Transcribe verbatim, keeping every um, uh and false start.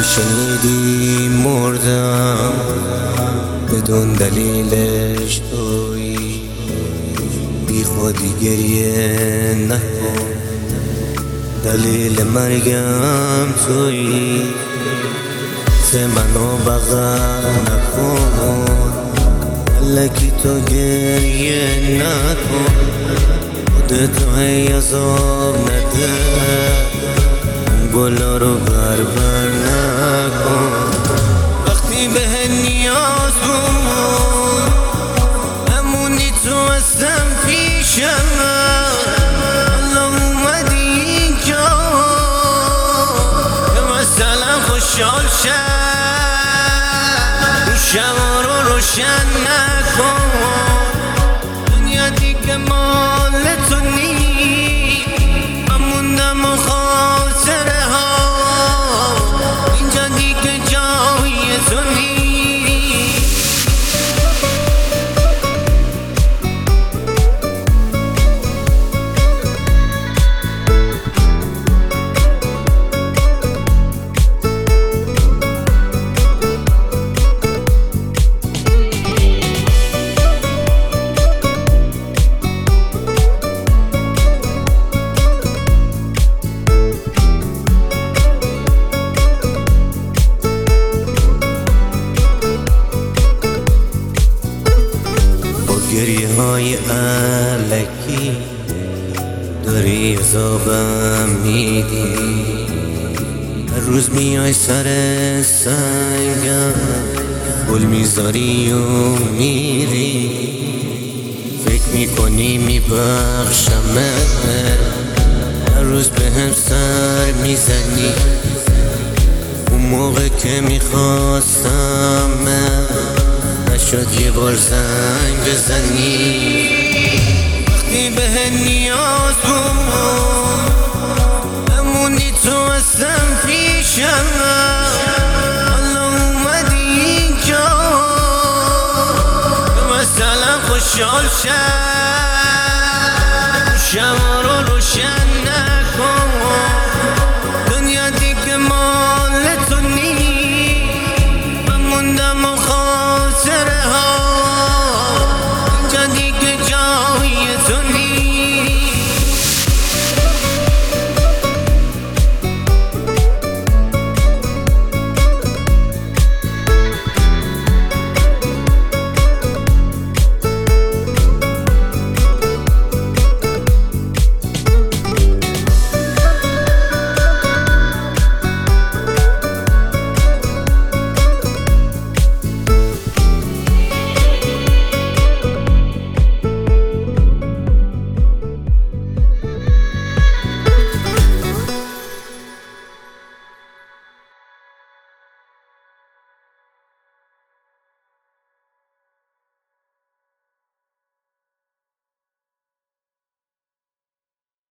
شنیدی مردم بدون دلیلش تویی، بی خودی گریه نکن، دلیل مرگم تویی. سه منو بغل نکن، الکی تو گریه نکن، خودتو هی عذاب نده، گلا رو بر بر نکن. وقتی به نیاز بود همونی تو هستم پیشم، حالا اومدی اینجا که مثلا خوشحال شد، این شما رو روشن نکن. دنیا دیگه مال تو نیست، من موندم و خاطره ها، اینجا دیگه جای تو نیست. گریه های الکی داری عذابم میدی، هر روز میای سر سنگم گل میذاری و میری، فکر میکنی میبخشمه، هر روز به هم سر میزنی، اون موقع که میخواستم نشد یه بار زنگ بزنی. وقتی به نیاز بود همونی تو هستم پیشم، حالا اومدی اینجا که مثلا خوشحال شد، شما رو روشن